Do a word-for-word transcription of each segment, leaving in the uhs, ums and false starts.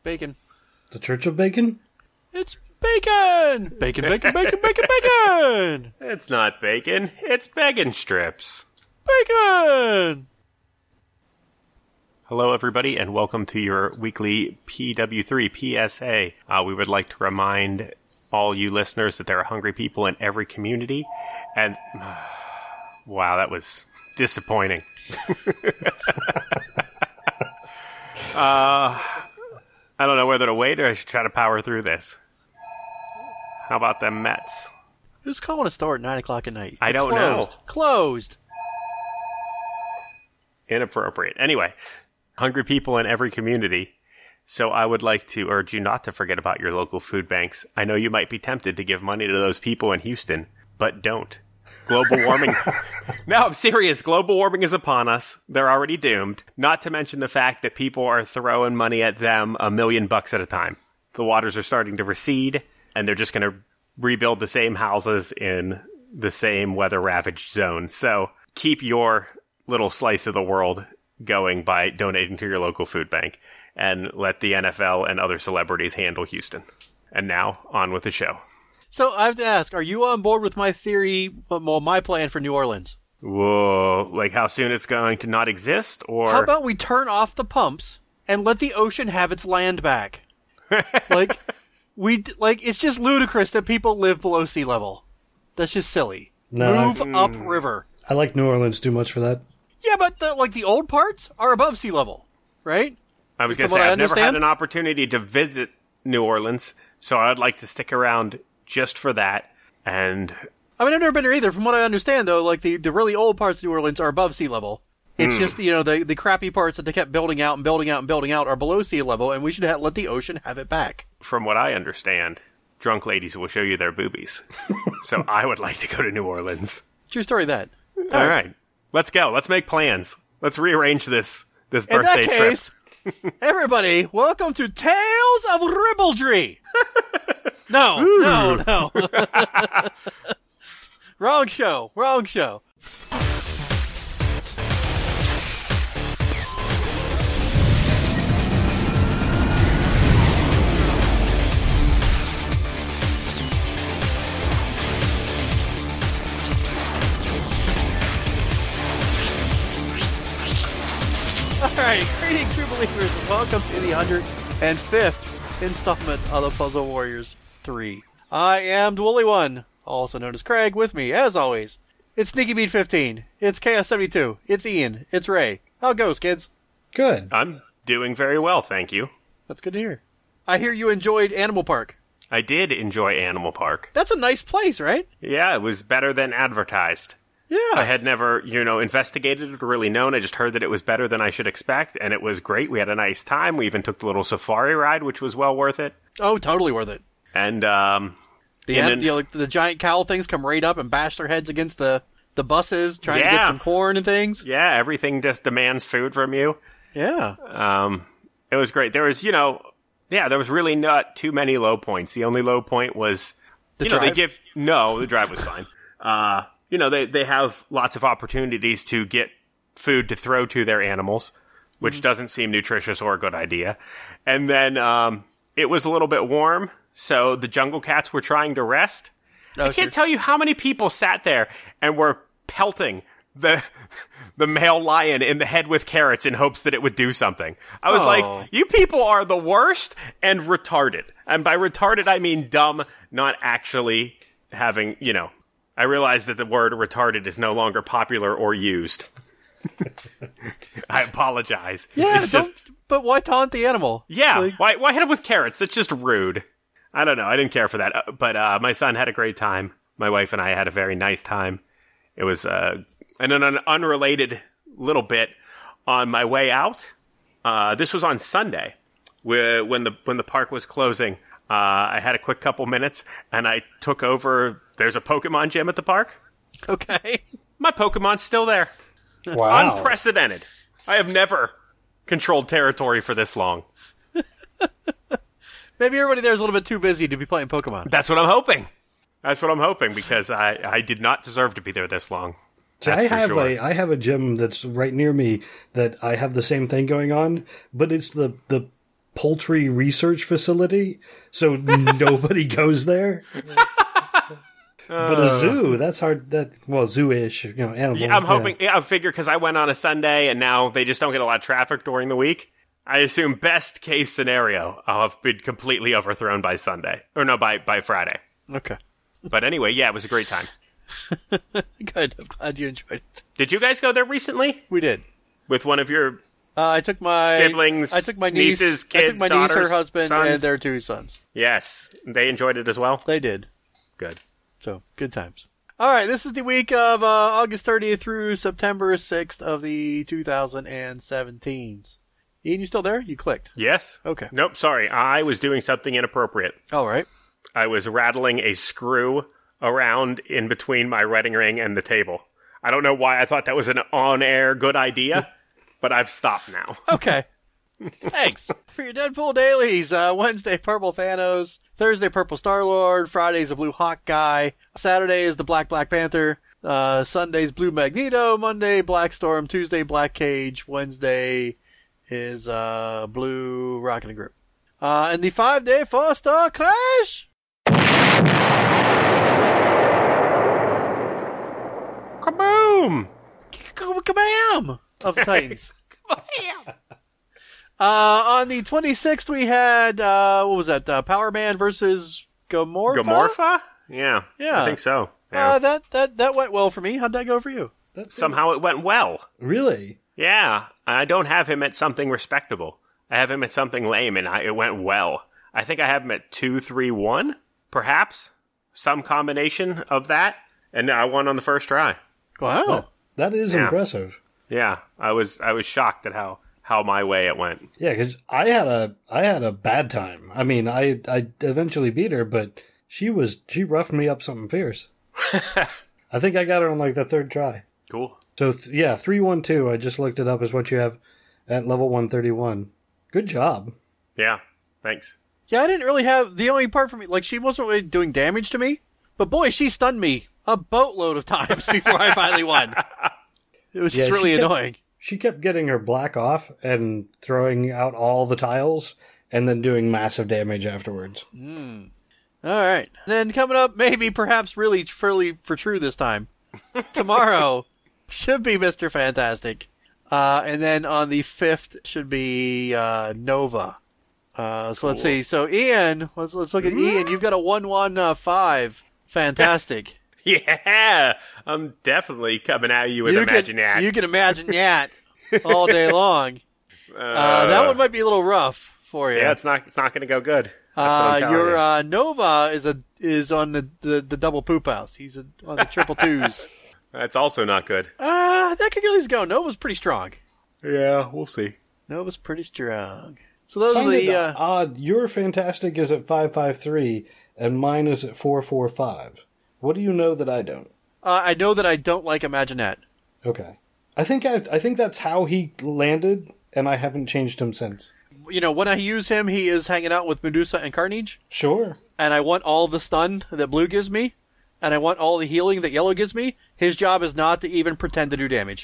Bacon. The Church of Bacon? It's bacon! Bacon, bacon, bacon, bacon, bacon! It's not bacon. It's bacon strips. Bacon! Hello, everybody, and welcome to your weekly P W three P S A. Uh, we would like to remind all you listeners that there are hungry people in every community. And, uh, wow, that was disappointing. uh, I don't know whether to wait or I should try to power through this. How about them Mets? Who's calling a store at nine o'clock at night? I don't Closed. know. Closed. Inappropriate. Anyway, hungry people in every community. So I would like to urge you not to forget about your local food banks. I know you might be tempted to give money to those people in Houston, but don't. Global warming. No, I'm serious. Global warming is upon us. They're already doomed. Not to mention the fact that people are throwing money at them a million bucks at a time. The waters are starting to recede, and they're just going to rebuild the same houses in the same weather-ravaged zone. So keep your little slice of the world going by donating to your local food bank, and let the N F L and other celebrities handle Houston. And now, on with the show. So I have to ask, are you on board with my theory, well, my plan for New Orleans? Whoa, like how soon it's going to not exist, or... How about we turn off the pumps and let the ocean have its land back? like, we like it's just ludicrous that people live below sea level. That's just silly. No, Move I, up river. I like New Orleans too much for that. Yeah, but the, like the old parts are above sea level, right? I was going to From say, what I I've never had understand? an opportunity to visit New Orleans, so I'd like to stick around just for that, and... I mean, I've never been there either. From what I understand, though, like the, the really old parts of New Orleans are above sea level. It's Mm. just, you know, the, the crappy parts that they kept building out and building out and building out are below sea level, and we should have, let the ocean have it back. From what I understand, drunk ladies will show you their boobies. So I would like to go to New Orleans. True story, that. All right. Let's go. Let's make plans. Let's rearrange this, this In birthday that trip. case, everybody, welcome to Tales of Ribaldry. No, no, no. Wrong show. Wrong show. Alright, greetings, true believers, and welcome to the one hundred fifth installment of the Puzzle Warriors three. I am the Woolly One, also known as Craig. With me, as always, it's Sneaky Beat fifteen, it's Chaos seventy-two, it's Ian, it's Ray. How it goes, kids? Good. I'm doing very well, thank you. That's good to hear. I hear you enjoyed Animal Park. I did enjoy Animal Park. That's a nice place, right? Yeah, it was better than advertised. Yeah. I had never, you know, investigated it or really known. I just heard that it was better than I should expect, and it was great. We had a nice time. We even took the little safari ride, which was well worth it. Oh, totally worth it. And, um... The, in an- an- you know, like, the giant cowl things come right up and bash their heads against the, the buses, trying to get Yeah. some corn and things. yeah, everything just demands food from you. Yeah. Um, it was great. There was, you know, yeah, there was really not too many low points. The only low point was, The you know, they drive? give, no, the drive was fine. Uh, you know, they, they have lots of opportunities to get food to throw to their animals, which Mm-hmm. doesn't seem nutritious or a good idea. And then, um, it was a little bit warm, so the jungle cats were trying to rest. Oh, I can't sure. tell you how many people sat there and were pelting the the male lion in the head with carrots in hopes that it would do something. I was Oh. like, you people are the worst and retarded. And by retarded, I mean dumb, not actually having, you know, I realize that the word retarded is no longer popular or used. I apologize. Yeah, it's just, don't- but why taunt the animal? yeah, Like, why, why hit him with carrots? That's just rude. I don't know. I didn't care for that. Uh, But uh, my son had a great time. My wife and I had a very nice time. It was, uh, and then an unrelated little bit on my way out. Uh, this was on Sunday, where, when the when the park was closing. Uh, I had a quick couple minutes, and I took over. There's a Pokemon gym at the park. okay. My Pokemon's still there. Wow. Unprecedented. I have never controlled territory for this long. Maybe everybody there is a little bit too busy to be playing Pokemon. That's what I'm hoping. That's what I'm hoping, because I, I did not deserve to be there this long. See, That's I for have sure. a I have a gym that's right near me that I have the same thing going on, but it's the the poultry research facility, so nobody goes there. But a zoo, that's hard. That well, zoo-ish, you know, animal. Yeah, I'm hoping. Yeah, I figure because I went on a Sunday and now they just don't get a lot of traffic during the week. I assume best case scenario, I'll have been completely overthrown by Sunday, or no, by by Friday. Okay. But anyway, yeah, it was a great time. Good. I'm glad you enjoyed it. Did you guys go there recently We did. with one of your Uh, I took my siblings, I took my niece, nieces, I took kids, my niece, her daughters, husband, sons? and their two sons. Yes, they enjoyed it as well. They did. Good. So, good times. All right, this is the week of uh, August thirtieth through September sixth of the two thousand seventeens. Ian, you still there? You clicked. Yes. Okay. Nope. Sorry, I was doing something inappropriate. All right. I was rattling a screw around in between my wedding ring and the table. I don't know why I thought that was an on-air good idea, but I've stopped now. Okay. Thanks. For your Deadpool dailies, uh, Wednesday, Purple Thanos. Thursday, Purple Star-Lord. Friday's the Blue Hawk Guy. Saturday is the Black Black Panther. Uh, Sunday's Blue Magneto. Monday, Black Storm. Tuesday, Black Cage. Wednesday is uh, Blue Rocket and Group. Uh, and the five-day four-star Crash. Kaboom! Kabam! Of the Titans. Kabam! Uh, on the twenty-sixth, we had, uh, what was that, uh, Power Man versus Gamorpha? Gamorpha? Yeah. Yeah. I think so. Yeah. Uh, that, that, that went well for me. How'd that go for you? That's Somehow it went well. really. Yeah. I don't have him at something respectable. I have him at something lame, and I, it went well. I think I have him at two, three, one, perhaps. Some combination of that. And I won on the first try. Wow. That, that is Yeah. impressive. Yeah. I was I was shocked at how, how my way it went. Yeah, because I had a I had a bad time. I mean, I I eventually beat her, but she was she roughed me up something fierce. I think I got her on like the third try. Cool. So th- yeah, three one two. I just looked it up as what you have at level one thirty one. Good job. Yeah. Thanks. Yeah, I didn't really have, the only part for me, like, she wasn't really doing damage to me, but boy, she stunned me a boatload of times before I finally won. It was just Yeah, she really kept- annoying. She kept getting her black off and throwing out all the tiles, and then doing massive damage afterwards. All right. Then coming up, maybe perhaps really fairly for true this time. Tomorrow should be Mister Fantastic. Uh, and then on the fifth should be uh, Nova. Uh, so let's Cool. see. So Ian, let's let's look at Ian. You've got a one one uh, five. Fantastic. Yeah. I'm definitely coming at you with you Imagine can, that. You can imagine that all day long. Uh, that one might be a little rough for you. Yeah, it's not it's not going to go good. That's what Uh, I'm telling your you. uh, Nova is a is on the, the, the double poop house. He's a, on the triple twos. That's also not good. Uh, that could at least go. Nova's pretty strong. Yeah, we'll see. Nova's pretty strong. So those Find are it the. Uh, odd. Your fantastic is at five five three, and mine is at four four five. What do you know that I don't? uh, I know that I don't like Imaginette. Okay, I think I, I think that's how he landed, and I haven't changed him since. You know, when I use him, he is hanging out with Medusa and Carnage, Sure. and I want all the stun that Blue gives me, and I want all the healing that Yellow gives me. His job is not to even pretend to do damage.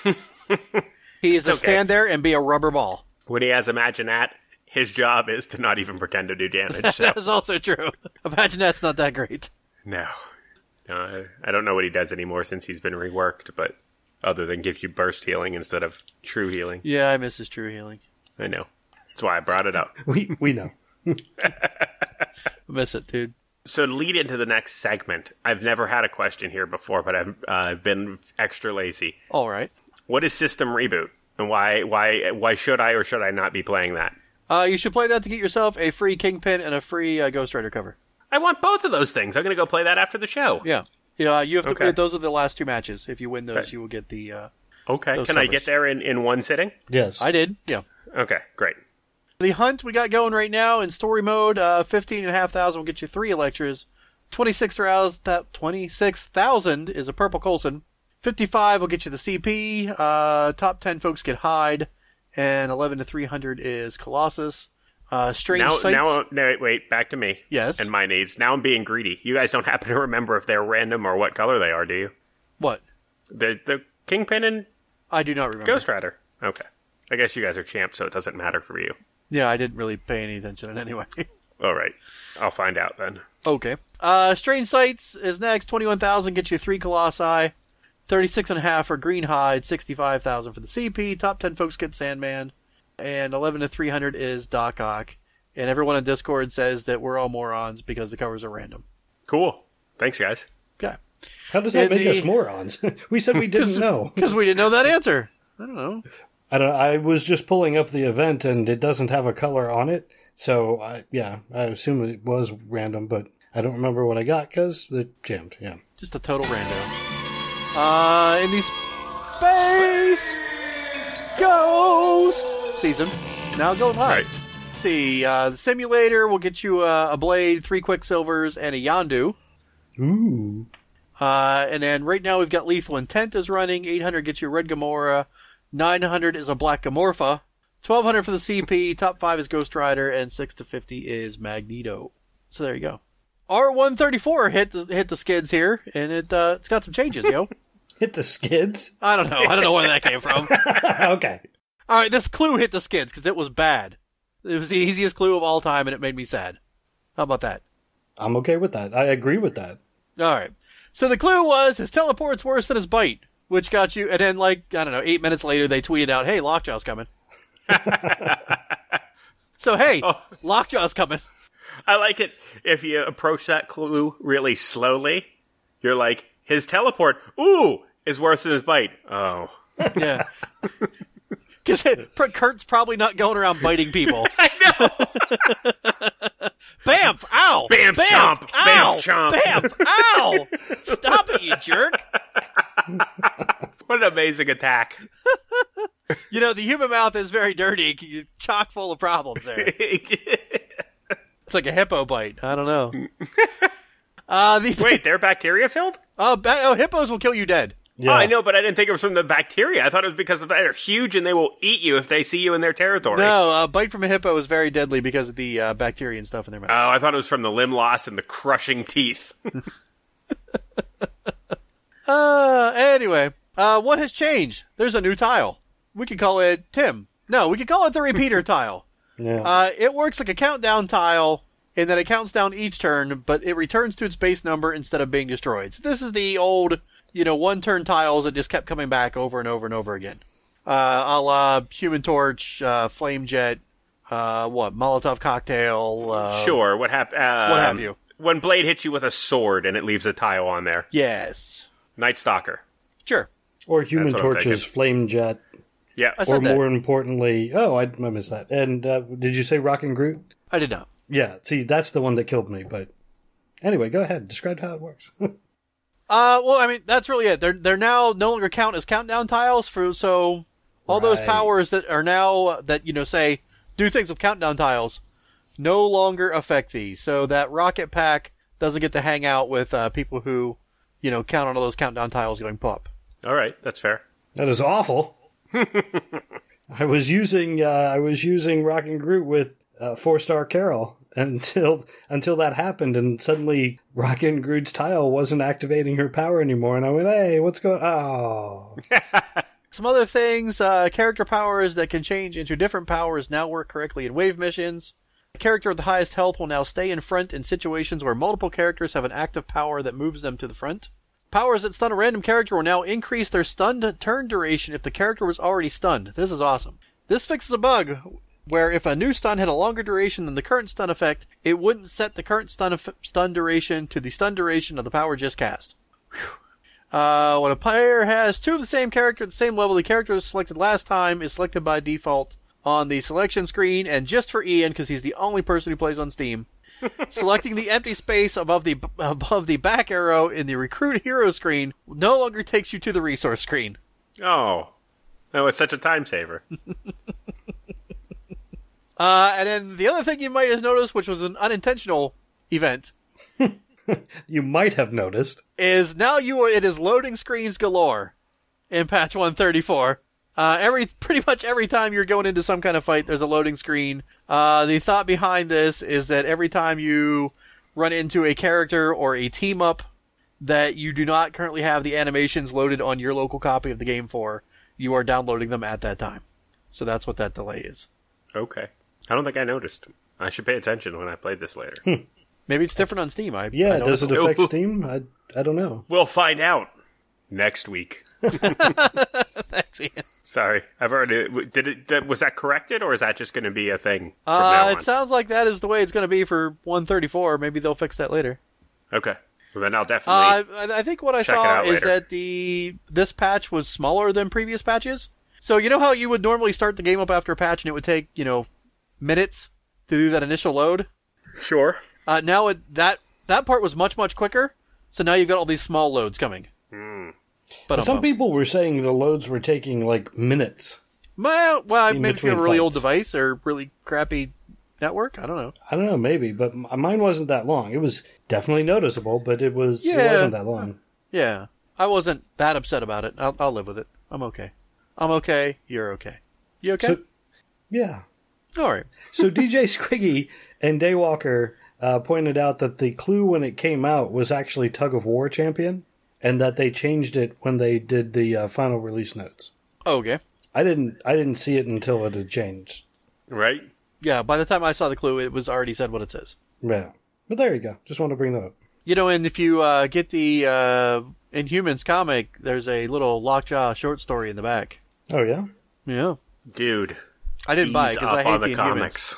He is to okay. stand there and be a rubber ball. When he has Imagine that, his job is to not even pretend to do damage. So That is also true. Imaginette's not that great. no, no, I, I don't know what he does anymore since he's been reworked. But other than give you burst healing instead of true healing, Yeah, I miss his true healing. I know. That's why I brought it up. We we know. I miss it, dude. So to lead into the next segment, I've never had a question here before, but I've uh, been extra lazy. All right. What is System Reboot, and why why why should I or should I not be playing that? Uh, you should play that to get yourself a free Kingpin and a free uh, Ghost Rider cover. I want both of those things. I'm going to go play that after the show. Yeah. Yeah, you have to. Okay. Those are the last two matches. If you win those, Okay. you will get the. Uh, Okay. Those Can I covers. get there in, in one sitting? Yes. I did. Yeah. Okay, great. The hunt we got going right now in story mode. Uh, fifteen and a half thousand will get you three Electras. Twenty-six thousand. That twenty-six thousand is a purple Coulson. Fifty-five will get you the C P. Uh, top ten folks get Hyde, and eleven to three hundred is Colossus. Uh, Strange Now, Sights. now, no, wait, wait, back to me. Yes. And my needs. Now I'm being greedy. You guys don't happen to remember if they're random or what color they are, do you? What? The the Kingpin and I do not remember. Ghost Rider. Okay. I guess you guys are champs, so it doesn't matter for you. Yeah, I didn't really pay any attention anyway. All right. I'll find out then. Okay. Uh, Strange Sights is next. twenty-one thousand gets you three Colossi. thirty-six and a half for Greenhide. sixty-five thousand for the C P. Top ten folks get Sandman. And eleven to three hundred is Doc Ock. And everyone on Discord says that we're all morons because the covers are random. Cool. Thanks, guys. Okay. How does that In make the- us morons? We said we didn't know. Because we didn't know that answer. I don't know. I don't. I was just pulling up the event, and it doesn't have a color on it. So, I, yeah, I assume it was random, but I don't remember what I got because it jammed. Yeah. Just a total rando. Uh, in the Space Ghost season. Now go live. Right. Let's see. Uh, the simulator will get you uh, a Blade, three Quicksilvers, and a Yondu. Ooh. Uh, and then right now we've got Lethal Intent is running. eight hundred gets you Red Gamora. nine hundred is a Black Gamorpha. twelve hundred for the C P. Top five is Ghost Rider. And six to fifty is Magneto. So there you go. R one thirty-four hit the, hit the skids here. And it, uh, it's got some changes, yo. Hit the skids? I don't know. I don't know where that came from. Okay. All right, this clue hit the skids because it was bad. It was the easiest clue of all time, and it made me sad. How about that? I'm okay with that. I agree with that. All right. So the clue was his teleport's worse than his bite, which got you. And then, like, I don't know, eight minutes later, they tweeted out, "Hey, Lockjaw's coming." So hey, Oh. Lockjaw's coming. I like it if you approach that clue really slowly. You're like, his teleport, ooh, is worse than his bite. Oh. Yeah. Because Kurt's probably not going around biting people. I know! Bamf! Ow! Bamf chomp! Ow! Bamf chomp! Bamf! Ow! Stop it, you jerk! What an amazing attack. You know, the human mouth is very dirty. Chock full of problems there. It's like a hippo bite. I don't know. Uh, the, Wait, they're bacteria filled? Oh, ba- oh, hippos will kill you dead. Yeah. Oh, I know, but I didn't think it was from the bacteria. I thought it was because of that. They're huge and they will eat you if they see you in their territory. No, a bite from a hippo is very deadly because of the uh, bacteria and stuff in their mouth. Oh, I thought it was from the limb loss and the crushing teeth. Uh, anyway, uh, what has changed? There's a new tile. We could call it Tim. No, we could call it the repeater tile. Yeah. Uh, it works like a countdown tile in that it counts down each turn, but it returns to its base number instead of being destroyed. So this is the old, you know, one-turn tiles that just kept coming back over and over and over again. Uh, a la Human Torch, uh, Flame Jet, uh, what, Molotov Cocktail, uh, Sure, what happened? Um, what have you. When Blade hits you with a sword and it leaves a tile on there. Yes. Night Stalker. Sure. Or Human That's what I'm Torch's thinking. Flame Jet. Yeah. I said Or that. more importantly, oh, I, I missed that. And uh, did you say Rockin' Groot? I did not. Yeah, see, that's the one that killed me. But anyway, go ahead. Describe how it works. Uh, well, I mean, that's really it. They're they're now no longer count as countdown tiles for so all those Right. powers that are now that you know say do things with countdown tiles no longer affect these. So that rocket pack doesn't get to hang out with uh, people who you know count on all those countdown tiles going pop. All right, that's fair. That is awful. I was using uh, I was using Rockin' Groot with uh, Four Star Carol until until that happened, and suddenly Rockin' Groot's tile wasn't activating her power anymore, and I went, "Hey, what's going? Oh, Some other things, uh, character powers that can change into different powers now work correctly in wave missions. The character with the highest health will now stay in front in situations where multiple characters have an active power that moves them to the front. Powers that stun a random character will now increase their stunned turn duration if the character was already stunned. This is awesome. This fixes a bug where if a new stun had a longer duration than the current stun effect, it wouldn't set the current stun, eff- stun duration to the stun duration of the power just cast. Whew. Uh, when a player has two of the same character at the same level, the character selected last time is selected by default on the selection screen, and just for Ian, because he's the only person who plays on Steam, selecting the empty space above the above the back arrow in the recruit hero screen no longer takes you to the resource screen. Oh. No, it's such a time saver. Uh, and then the other thing you might have noticed, which was an unintentional event, you might have noticed." is now you are, it is loading screens galore in patch one thirty-four. Uh, every pretty much every time you're going into some kind of fight, there's a loading screen. Uh, the thought behind this is that every time you run into a character or a team up that you do not currently have the animations loaded on your local copy of the game for, you are downloading them at that time. So that's what that delay is. Okay. I don't think I noticed. I should pay attention when I play this later. Hmm. Maybe it's different on Steam. I Yeah, I does it know. affect Steam? I, I don't know. We'll find out next week. Thanks, Ian. Sorry, I've already. Did it? That, was that corrected, or is that just going to be a thing from Uh, now on? it sounds like that is the way it's going to be for one thirty-four. Maybe they'll fix that later. Okay, well then I'll definitely. Uh, I, I think what I check it saw out is later. that the this patch was smaller than previous patches. So you know how you would normally start the game up after a patch and it would take you know minutes to do that initial load. Sure. Uh, now it, that that part was much much quicker. So now you've got all these small loads coming. Hmm. But Some people were saying the loads were taking like minutes. well, well in maybe if you have a between really old fights. device or really crappy network. I don't know. I don't know, maybe, but m- mine wasn't that long. It was definitely noticeable, but it was it Yeah. wasn't that long. Yeah, I wasn't that upset about it. I'll, I'll live with it. I'm okay. I'm okay. You're okay. You okay? So, yeah. All right. So D J Squiggy and Daywalker uh, pointed out that the clue when it came out was actually Tug of War Champion, and that they changed it when they did the uh, final release notes. Oh, okay. I didn't I didn't see it until it had changed. Right. Yeah, by the time I saw the clue, it was already said what it says. Yeah. But there you go. Just want to bring that up. You know, and if you uh, get the uh, Inhumans comic, there's a little Lockjaw short story in the back. Oh, yeah? Yeah. Dude. I didn't buy it ease because up I hate on the, the Inhumans. comics.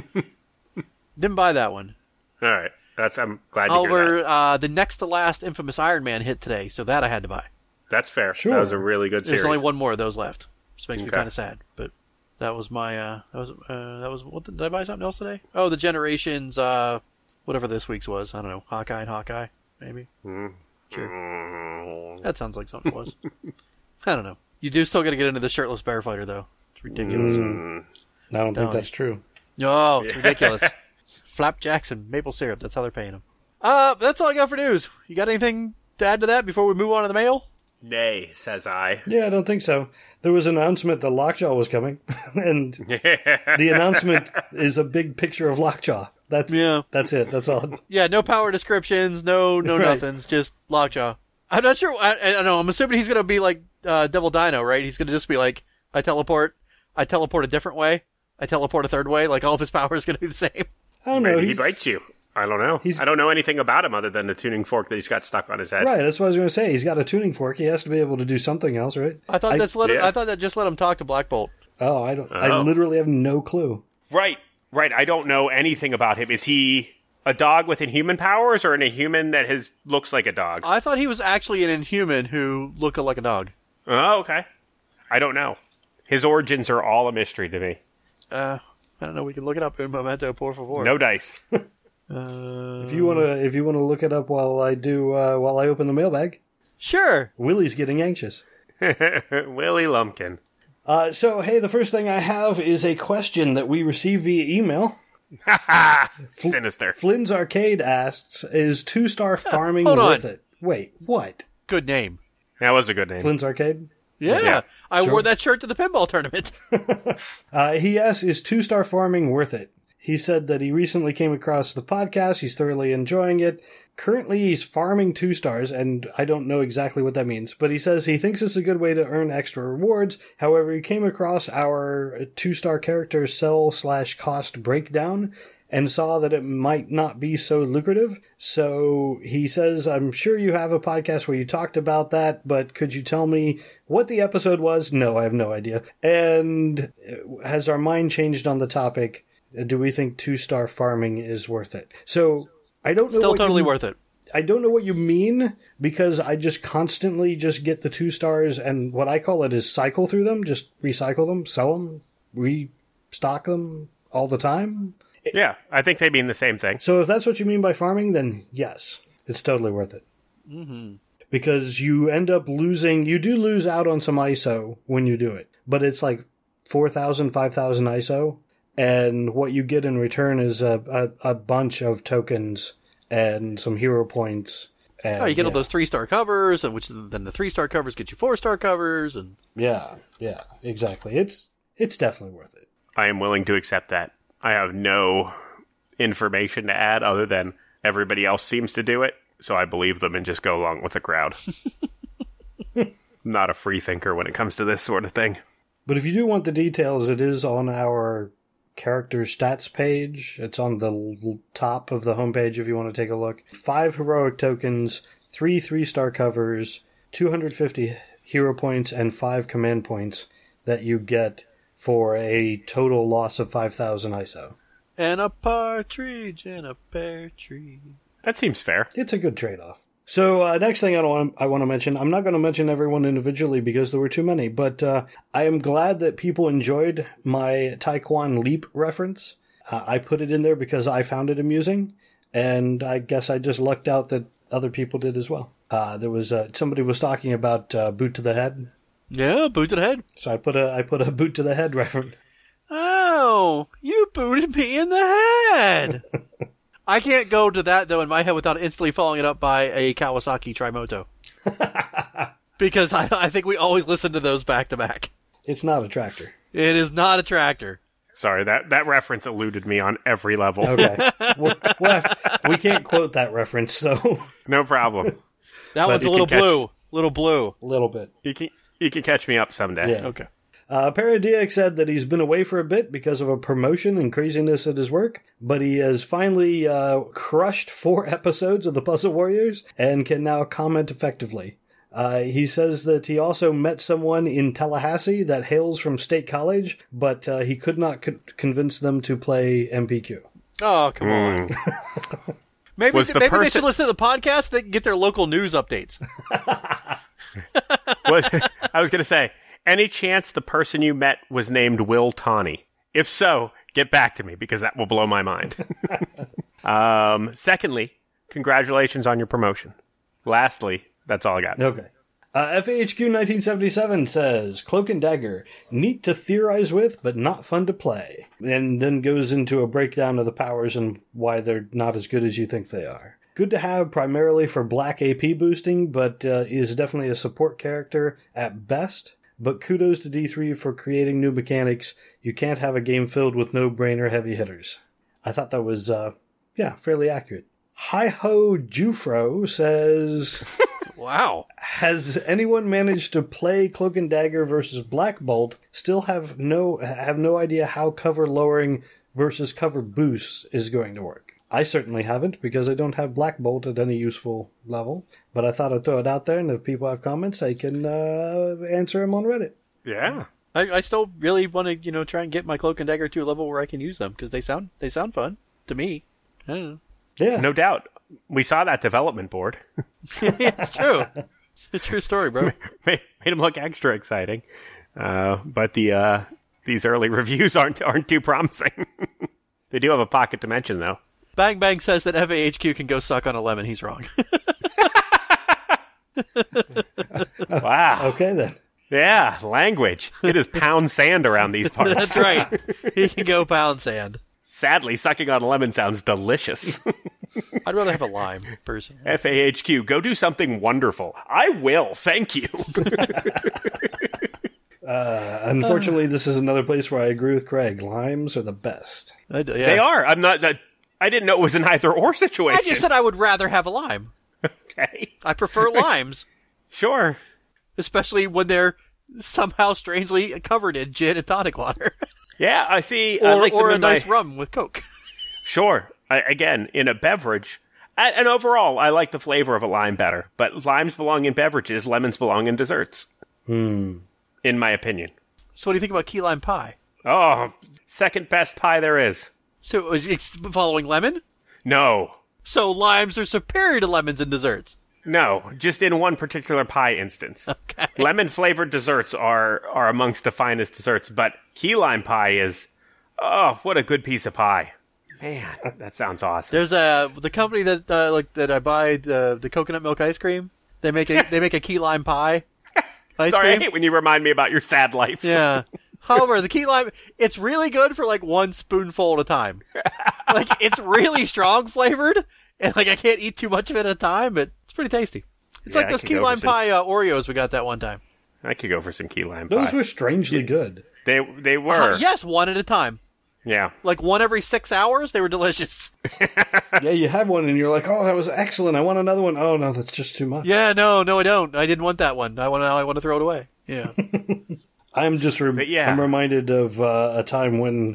Didn't buy that one. All right. That's. I'm glad to hear However, that. uh, the next to last Infamous Iron Man hit today, so that I had to buy. That's fair. Sure. That was a really good series. There's only one more of those left, which makes me Okay. kind of sad. But that was my uh, that was uh, that was what did, did I buy something else today? Oh, the Generations, uh, whatever this week's was. I don't know, Hawkeye and Hawkeye, maybe. Mm. Sure, Mm. that sounds like something it was. I don't know. You do still got to get into the shirtless bear fighter though. It's ridiculous. Mm. I don't think No. that's true. No, it's Yeah. ridiculous. Flapjacks and maple syrup. That's how they're paying them. Uh, that's all I got for news. You got anything to add to that before we move on to the mail? Nay, says I. Yeah, I don't think so. There was an announcement that Lockjaw was coming, and the the announcement is a big picture of Lockjaw. That's Yeah. that's it. That's all. Yeah, no power descriptions, no no Right. nothings, just Lockjaw. I'm not sure. I, I don't know. I'm assuming he's gonna be like uh, Devil Dino, right? He's gonna just be like, I teleport, I teleport a different way, I teleport a third way. Like all of his power is gonna be the same. I don't know. Maybe he He's, bites you. I don't know. He's- I don't know anything about him other than the tuning fork that he's got stuck on his head. right. That's what I was going to say. He's got a tuning fork. He has to be able to do something else, right? I thought I- that's let him, yeah. I thought that just let him talk to Black Bolt. Oh, I don't. I Oh. literally have no clue. Right, right. I don't know anything about him. Is he a dog with inhuman powers or an inhuman that has looks like a dog? I thought he was actually an Inhuman who looked like a dog. Oh, okay. I don't know. His origins are all a mystery to me. Uh, I don't know. We can look it up in Memento, por favor. No dice. Uh, If you want to, if you want to look it up while I do, uh, while I open the mailbag, sure. Willie's getting anxious. Willie Lumpkin. Uh, so, hey, the first thing I have is a question that we received via email. Sinister. Flynn's Arcade asks, "Is two-star farming hold on. worth it?" Wait, what? Good name. That was a good name. Flynn's Arcade? Yeah, Yeah, I sure. wore that shirt to the pinball tournament. Uh, he asks, "Is two-star farming worth it?" He said that he recently came across the podcast. He's thoroughly enjoying it. Currently, he's farming two stars, and I don't know exactly what that means, but he says he thinks it's a good way to earn extra rewards. However, he came across our two-star character sell slash cost breakdown and saw that it might not be so lucrative. So he says, "I'm sure you have a podcast where you talked about that, but could you tell me what the episode was?" No, I have no idea. And has our mind changed on the topic? Do we think two-star farming is worth it? So I don't know. Still what totally you, worth it. I don't know what you mean, because I just constantly just get the two stars, and what I call it is cycle through them, just recycle them, sell them, restock them all the time. Yeah, I think they mean the same thing. So if that's what you mean by farming, then yes, it's totally worth it. Mm-hmm. Because you end up losing, you do lose out on some I S O when you do it, but it's like four thousand, five thousand I S O. And what you get in return is a, a, a bunch of tokens and some hero points. And, Oh, you get all yeah. those three-star covers, and which then the three-star covers get you four-star covers, and Yeah, yeah, exactly. It's it's definitely worth it. I am willing to accept that. I have no information to add other than everybody else seems to do it, so I believe them and just go along with the crowd. Not a free thinker when it comes to this sort of thing. But if you do want the details, it is on our character stats page. It's on the l- top of the homepage if you want to take a look. Five heroic tokens, three three-star covers, two hundred fifty hero points, and five command points that you get for a total loss of five thousand I S O. And a partridge in a pear tree. That seems fair. It's a good trade-off. So uh, next thing I want I want to mention, I'm not going to mention everyone individually because there were too many, but uh, I am glad that people enjoyed my Taekwon Leap reference. Uh, I put it in there because I found it amusing, and I guess I just lucked out that other people did as well. Uh, there was uh, somebody was talking about uh, boot to the head, Yeah, boot to the head. so I put a I put a boot to the head reference. Oh, you booted me in the head. I can't go to that, though, in my head without instantly following it up by a Kawasaki Trimoto. Because I, I think we always listen to those back to back. It's not a tractor. It is not a tractor. Sorry, that, that reference eluded me on every level. Okay, we'll, we'll have- we can't quote that reference, so No problem. That But one's a you little can catch- blue. Little blue. a little bit. You can you can catch me up someday. Yeah. Okay. Uh, Paradiac said that he's been away for a bit because of a promotion and craziness at his work, but he has finally uh, crushed four episodes of the Puzzle Warriors and can now comment effectively. Uh, he says that he also met someone in Tallahassee that hails from State College, but uh, he could not co- convince them to play M P Q. Oh, come on. Mm. Maybe, Was the maybe they person- should listen to the podcast so they can get their local news updates. Was, I was going to say, any chance the person you met was named Will Tawney? If so, get back to me because that will blow my mind. um, secondly, congratulations on your promotion. Lastly, that's all I got. Okay. Uh, F A H Q nineteen seventy-seven says, Cloak and Dagger, neat to theorize with, but not fun to play. And then goes into a breakdown of the powers and why they're not as good as you think they are. Good to have primarily for black A P boosting, but uh, is definitely a support character at best. But kudos to D three for creating new mechanics. You can't have a game filled with no-brainer heavy hitters. I thought that was, uh, yeah, fairly accurate. Hi-Ho Jufro says... Wow. Has anyone managed to play Cloak and Dagger versus Black Bolt? Still have no have no idea how cover lowering versus cover boosts is going to work. I certainly haven't because I don't have Black Bolt at any useful level. But I thought I'd throw it out there, and if people have comments, I can uh, answer them on Reddit. Yeah. I, I still really want to, you know, try and get my Cloak and Dagger to a level where I can use them because they sound they sound fun to me. I don't know. Yeah, No doubt. We saw that development board. It's true. It's a true story, bro. made, made him look extra exciting. Uh, but the uh, these early reviews aren't aren't too promising. They do have a pocket dimension, though. Bang Bang says that F A H Q can go suck on a lemon. He's wrong. Wow. okay then. Yeah, language. It is pound sand around these parts. That's right. He can go pound sand. Sadly, sucking on a lemon sounds delicious. I'd rather have a lime, personally. F A H Q, go do something wonderful. I will, thank you. Uh, unfortunately, this is another place where I agree with Craig. Limes are the best. I d- yeah. They are. I'm not. I, I didn't know it was an either or situation. I just said I would rather have a lime. Okay. I prefer limes, Sure. especially when they're somehow strangely covered in gin and tonic water. Yeah, I see. or I like or them a in nice my, rum with Coke. Sure. I, again, in a beverage. I, and overall, I like the flavor of a lime better. But limes belong in beverages. Lemons belong in desserts. Hmm. In my opinion. So what do you think about key lime pie? Oh, second best pie there is. So is it following lemon? No. So limes are superior to lemons in desserts. No, just in one particular pie instance. Okay. Lemon-flavored desserts are, are amongst the finest desserts, but key lime pie is, oh, what a good piece of pie. Man, that sounds awesome. There's a the company that uh, like that I buy the the coconut milk ice cream. They make a they make a key lime pie. Ice Sorry, cream. I hate when you remind me about your sad life. Yeah. However, the key lime, it's really good for like one spoonful at a time. Like, it's really strong flavored, and like I can't eat too much of it at a time, but it's pretty tasty. It's Yeah, like I those could key go lime for some- pie uh, Oreos we got that one time. I could go for some key lime Those pie. were strangely good. They they were. Uh, yes, one at a time. Yeah. Like one every six hours, they were delicious. Yeah, you have one and you're like, oh, that was excellent. I want another one. Oh, no, that's just too much. Yeah, no, no, I don't. I didn't want that one. I want to. I want to throw it away. Yeah. I'm just re- But yeah. I'm reminded of uh, a time when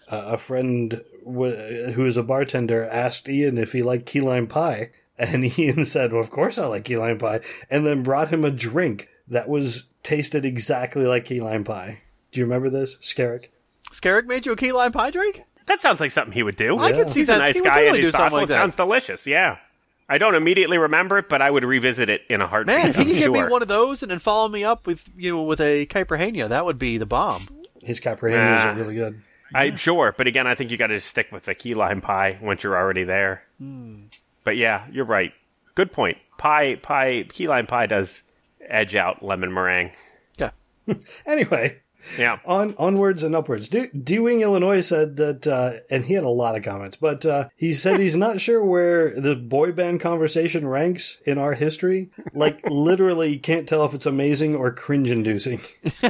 uh, a friend w- who is a bartender asked Ian if he liked key lime pie, and Ian said, well, of course I like key lime pie, and then brought him a drink that was tasted exactly like key lime pie. Do you remember this, Scarrick? Scarrick made you a key lime pie drink? That sounds like something he would do. I could see He's that. a nice He would guy, totally and do he's something thoughtful. like It that. sounds delicious, yeah. I don't immediately remember it, but I would revisit it in a heartbeat. Man, if he I'm could give sure. me one of those and then follow me up with, you know, with a caipirinha, that would be the bomb. His caipirinhas Ah. are really good. I'm sure, but again, I think you got to stick with the key lime pie once you're already there. Mm. But yeah, you're right. Good point. Pie, pie, key lime pie does edge out lemon meringue. Yeah. Anyway, Yeah. on onwards and upwards. De- Dewing, Illinois said that, uh, and he had a lot of comments, but uh, he said he's not sure where the boy band conversation ranks in our history. Like, literally can't tell if it's amazing or cringe-inducing.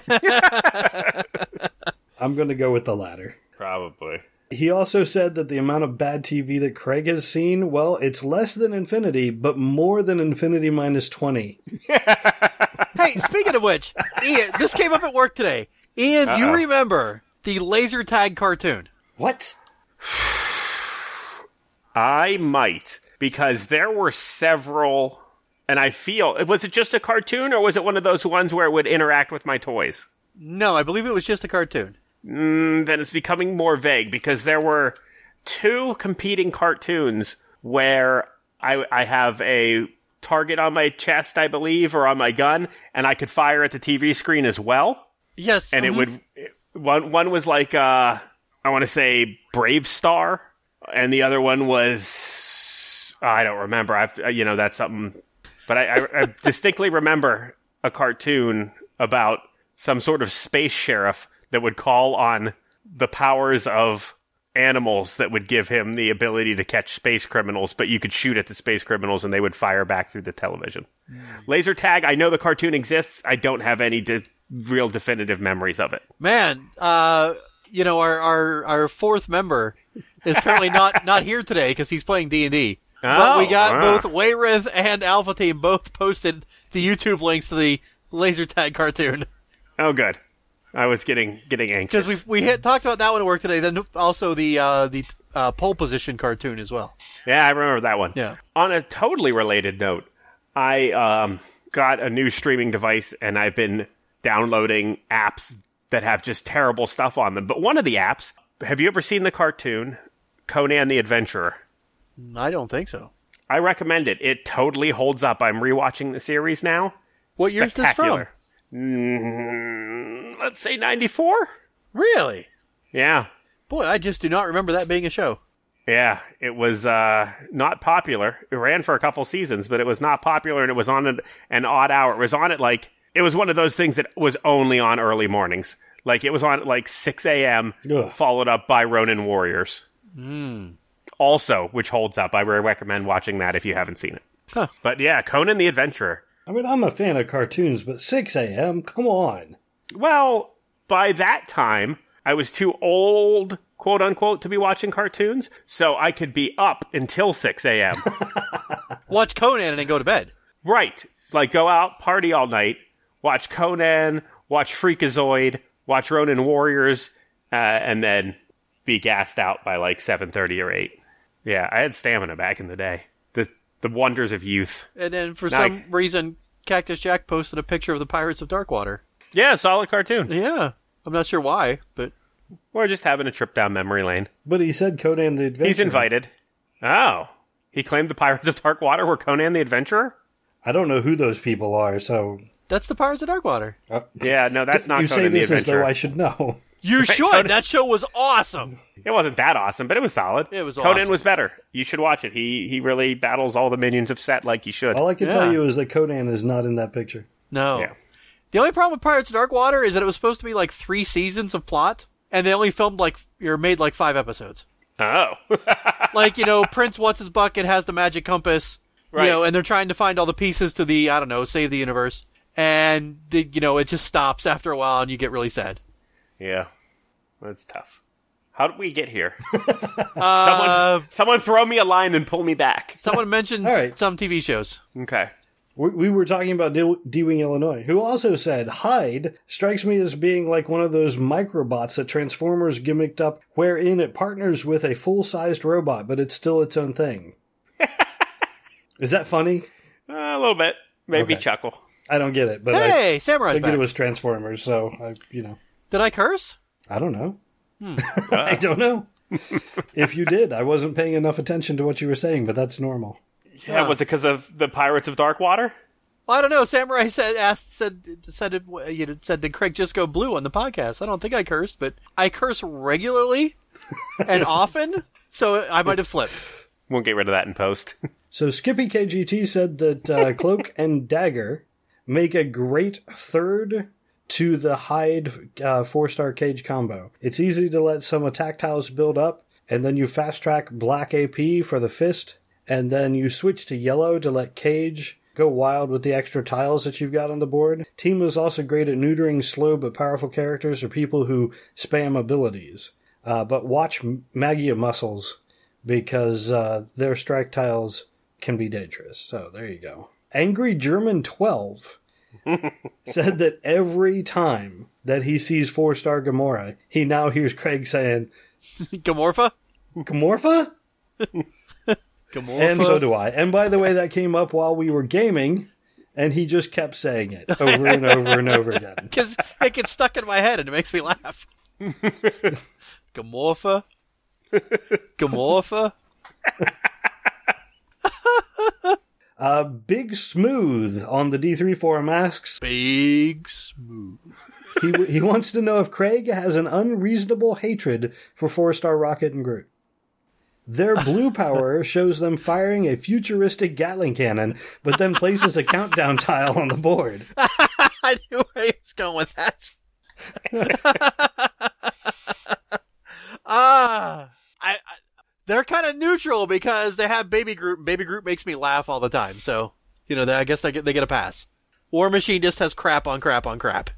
I'm going to go with the latter. Probably. He also said that the amount of bad T V that Craig has seen, well, it's less than Infinity, but more than Infinity minus twenty. Hey, speaking of which, Ian, this came up at work today. Ian, do you Uh-oh. remember the laser tag cartoon? What? I might, because there were several, and I feel, was it just a cartoon, or was it one of those ones where it would interact with my toys? No, I believe it was just a cartoon. Mm, then it's becoming more vague, because there were two competing cartoons where I, I have a target on my chest, I believe, or on my gun, and I could fire at the T V screen as well. Yes. And mhm. it would, one, one was like, uh, I want to say Brave Star, and the other one was, I don't remember. I've, you know, that's something, but I, I, I distinctly remember a cartoon about some sort of space sheriff that would call on the powers of animals that would give him the ability to catch space criminals, but you could shoot at the space criminals and they would fire back through the television. Mm. Laser tag, I know the cartoon exists. I don't have any de- real definitive memories of it. Man, uh, you know, our, our, our fourth member is currently not, not here today because he's playing D and D. But Oh, we got ah. both Wayrith and Alpha Team both posted the YouTube links to the laser tag cartoon. Oh, good. I was getting getting anxious. Because we we had talked about that one at work today. Then also the uh, the uh, pole position cartoon as well. Yeah, I remember that one. Yeah. On a totally related note, I um, got a new streaming device, and I've been downloading apps that have just terrible stuff on them. But one of the apps, have you ever seen the cartoon Conan the Adventurer? I don't think so. I recommend it. It totally holds up. I'm rewatching the series now. What year's this from? Spectacular. Mm, let's say ninety-four? Really? Yeah. Boy, I just do not remember that being a show. Yeah, it was uh, not popular. It ran for a couple seasons, but it was not popular, and it was on an, an odd hour. It was on at like, it was one of those things that was only on early mornings. Like, it was on at like six a.m., Ugh. followed up by Ronin Warriors. Mm. Also, which holds up. I would recommend watching that if you haven't seen it. Huh. But yeah, Conan the Adventurer. I mean, I'm a fan of cartoons, but six a.m.? Come on. Well, by that time, I was too old, quote unquote, to be watching cartoons, so I could be up until six a.m. Watch Conan and then go to bed. Right. Like, go out, party all night, watch Conan, watch Freakazoid, watch Ronin Warriors, uh, and then be gassed out by like seven thirty or eight. Yeah, I had stamina back in the day. The the wonders of youth. And then for Now I- some reason, Cactus Jack posted a picture of the Pirates of Darkwater. Yeah, solid cartoon. Yeah. I'm not sure why, but We're just having a trip down memory lane. But he said Conan the Adventurer. He's invited. Oh. He claimed the Pirates of Darkwater were Conan the Adventurer? I don't know who those people are, so... that's the Pirates of Darkwater. Uh, Yeah, no, that's not you Conan say the this as Adventurer. though I should know. You should. Conan- That show was awesome. It wasn't that awesome, but it was solid. It was Conan awesome. was better. You should watch it. He he really battles all the minions of Set like he should. All I can Yeah. tell you is that Conan is not in that picture. No. Yeah. The only problem with Pirates of Darkwater is that it was supposed to be like three seasons of plot, and they only filmed like, or made like five episodes. Oh. Like, you know, Prince What's His Bucket has the magic compass, Right. you know, and they're trying to find all the pieces to the, I don't know, save the universe. And, the, you know, it just stops after a while and you get really sad. Yeah. That's tough. How did we get here? Uh, someone someone throw me a line and pull me back. someone mentioned All right. some T V shows. Okay. We, we were talking about De- D-Wing Illinois, who also said, Hyde strikes me as being like one of those microbots that Transformers gimmicked up, wherein it partners with a full-sized robot, but it's still its own thing. Is that funny? Uh, a little bit. Maybe Okay. chuckle. I don't get it, but Hey, I Samurai's figured back. it was Transformers, so, I, you know. Did I curse? I don't know. Hmm. I don't know. If you did, I wasn't paying enough attention to what you were saying, but that's normal. Yeah, was it because of the Pirates of Darkwater? Well, I don't know. Samurai said, asked, said, said, it, you know, said, did Craig just go blue on the podcast? I don't think I cursed, but I curse regularly and often, so I might have slipped. We'll get rid of that in post. So Skippy K G T said that uh, Cloak and Dagger make a great third to the Hyde uh, four-star Cage combo. It's easy to let some attack tiles build up, and then you fast-track Black A P for the fist, and then you switch to yellow to let Cage go wild with the extra tiles that you've got on the board. Team is also great at neutering slow but powerful characters or people who spam abilities. Uh, but watch Magia Muscles, because uh, their strike tiles can be dangerous. So there you go. Angry German twelve said that every time that he sees four-star Gamora, he now hears Craig saying, Gamorpha? Gamorpha? Gamorpha? And so do I. And by the way, that came up while we were gaming, and he just kept saying it over and over and over again. Because it gets stuck in my head and it makes me laugh. Gamorpha? Gamorpha? Uh, Big Smooth on the D three forum asks, Big smooth. he, he wants to know if Craig has an unreasonable hatred for four-star Rocket and Groot. Their blue power shows them firing a futuristic Gatling cannon, but then places a countdown tile on the board. I knew where he was going with that. Ah, I, I they're kind of neutral because they have Baby Groot. Baby Groot makes me laugh all the time, so you know they, I guess they get they get a pass. War Machine just has crap on crap on crap.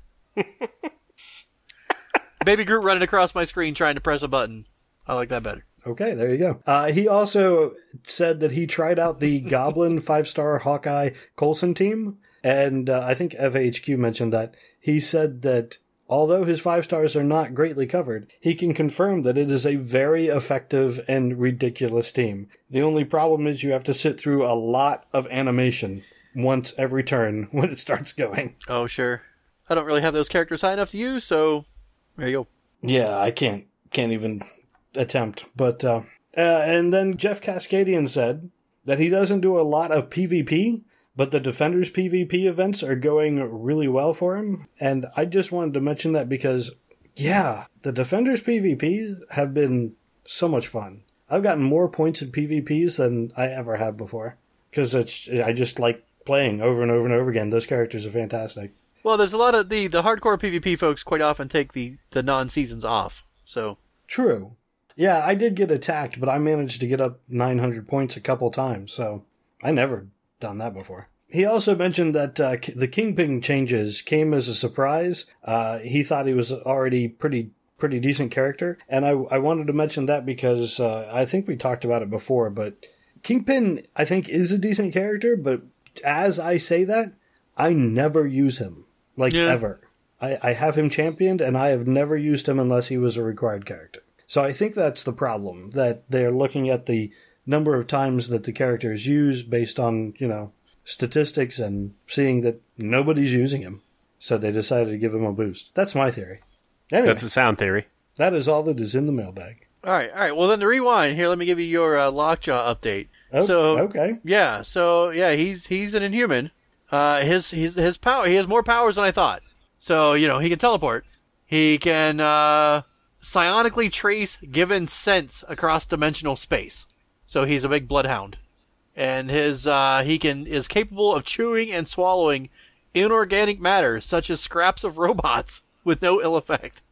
Baby Groot running across my screen trying to press a button. I like that better. Okay, there you go. Uh, he also said that he tried out the Goblin five-star Hawkeye Coulson team, and uh, I think F H Q mentioned that. He said that although his five stars are not greatly covered, he can confirm that it is a very effective and ridiculous team. The only problem is you have to sit through a lot of animation once every turn when it starts going. Oh sure, I don't really have those characters high enough to use, so there you go. Yeah, I can't can't even attempt. But uh, uh, and then Jeff Cascadian said that he doesn't do a lot of PvP, but the Defenders PvP events are going really well for him. And I just wanted to mention that because, yeah, the Defenders PvPs have been so much fun. I've gotten more points in PvPs than I ever have before. Because it's I just like playing over and over and over again. Those characters are fantastic. Well, there's a lot of the, the hardcore PvP folks quite often take the, the non-seasons off, so... True. Yeah, I did get attacked, but I managed to get up nine hundred points a couple times, so I never done that before. He also mentioned that uh, the Kingpin changes came as a surprise. Uh, he thought he was already pretty pretty decent character, and I, I wanted to mention that because uh, I think we talked about it before, but Kingpin, I think, is a decent character, but as I say that, I never use him. Like, yeah. ever. I, I have him championed, and I have never used him unless he was a required character. So I think that's the problem, that they're looking at the number of times that the character is used based on, you know, statistics and seeing that nobody's using him. So they decided to give him a boost. That's my theory. Anyway, That's a sound theory. that is all that is in the mailbag. All right, all right. Well, then to rewind here, let me give you your uh, Lockjaw update. Oh, so, okay. Yeah, so yeah, he's he's an Inhuman. Uh, his his his power. He has more powers than I thought. So you know, he can teleport. He can uh, psionically trace given scents across dimensional space. So he's a big bloodhound, and his uh, he can is capable of chewing and swallowing inorganic matter such as scraps of robots with no ill effect.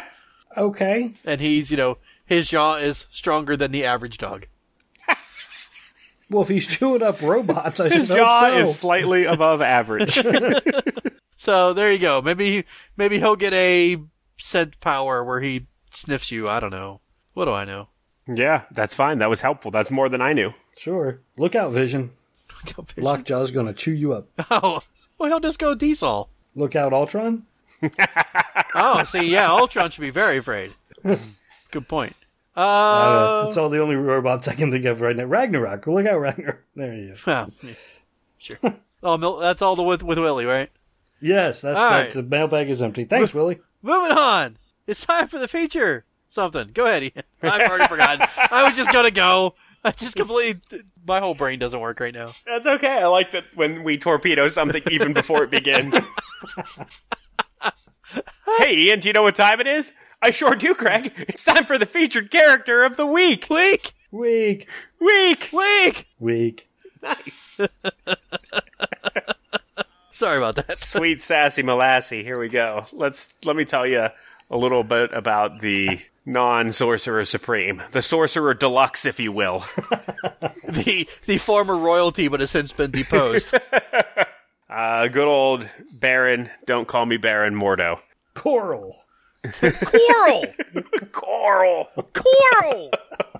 Okay. And he's you know his jaw is stronger than the average dog. Well, if he's chewing up robots, I His should jaw hope so. is slightly above average. So there you go. Maybe maybe he'll get a scent power where he sniffs you. I don't know. What do I know? Yeah, that's fine. That was helpful. That's more than I knew. Sure. Look out, Vision. Look out, Vision. Lockjaw's gonna chew you up. Oh, well, he'll just go Diesel. Look out, Ultron. Oh, see, yeah, Ultron should be very afraid. Good point. Uh, Uh, that's all the only robots I can think of right now. Ragnarok. Look out, Ragnarok. There you go. well, yeah, sure. Oh, Mil- that's all the with with Willie, right? Yes, that, All right. that's the mailbag is empty. Thanks, Willie. Moving on. It's time for the feature. Something. Go ahead, Ian. I've already forgotten. I was just gonna go. I just completely. My whole brain doesn't work right now. That's okay. I like that when we torpedo something even before it begins. Hey, Ian, do you know what time it is? I sure do, Craig. It's time for the featured character of the week. Week. Weak. Week. Week. Weak. Nice. Sorry about that. Sweet sassy molassy. Here we go. Let's let me tell you a little bit about the non-sorcerer supreme, the sorcerer deluxe, if you will. the the former royalty, but has since been deposed. Uh, good old Baron. Don't call me Baron Mordo. Coral. Coral. Coral. Coral.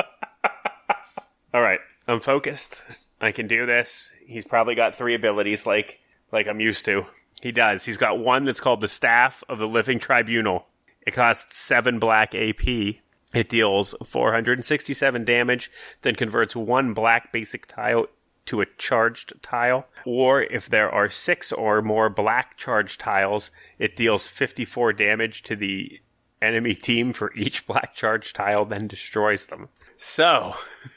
All right, I'm focused. I can do this. He's probably got three abilities, like like I'm used to. He does. He's got one that's called the Staff of the Living Tribunal. It costs seven black A P. It deals four hundred sixty-seven damage, then converts one black basic tile to a charged tile. Or if there are six or more black charged tiles, it deals fifty-four damage to the enemy team for each black charged tile, then destroys them. So,